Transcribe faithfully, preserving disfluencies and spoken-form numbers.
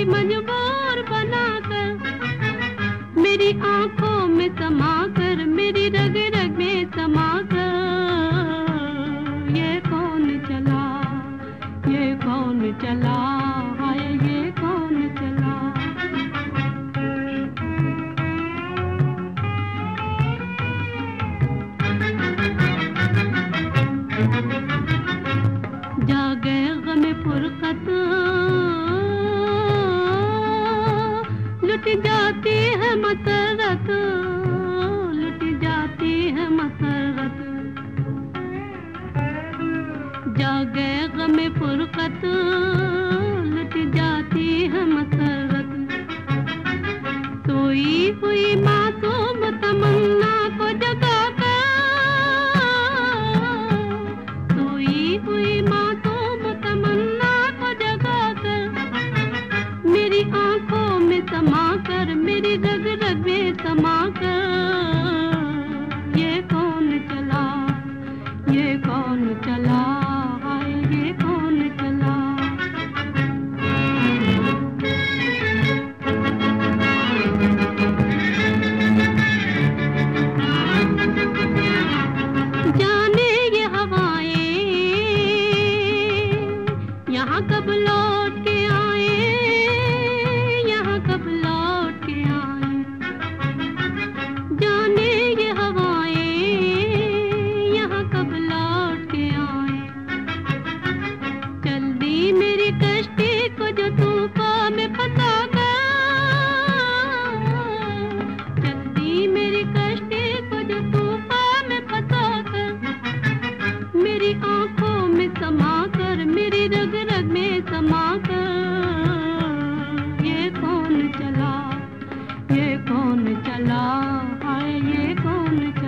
मजबूर बनाकर, मेरी आंखों में समाकर, मेरी रग रग में समाकर, ये कौन चला, ये कौन चला, हाय ये कौन चला। जागे गम फुरकत, लुट जाती है मसरत, लुट जाती है मसरत। जागे गम फुरकत, लुट जाती है मसरत। सोई हुई मासूम तमन्ना को जगाकर, सोई हुई मासूम तमन्ना को जगाकर, मेरी आंखों में समाकर, मेरी रग रग में समाकर, ये कौन चला, ये कौन चला, हाय ये कौन चला। जाने ये हवाएं यहाँ कब लौट के आए, यहाँ कब लौट के आए। जाने ये हवाएं यहाँ कब लौट के आए। चल दी मेरी कश्ती को जो तूफान में फंसा कर, चल दी मेरी कश्ती को जो तूफान में फंसा कर, मेरी आंखों में समा कर, मेरी रग रग में समा कर, ये कौन चला, ये कौन चला, हाय ये कौन चला।